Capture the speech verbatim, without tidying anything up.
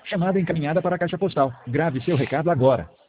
Chamada encaminhada para a caixa postal. Grave seu recado agora.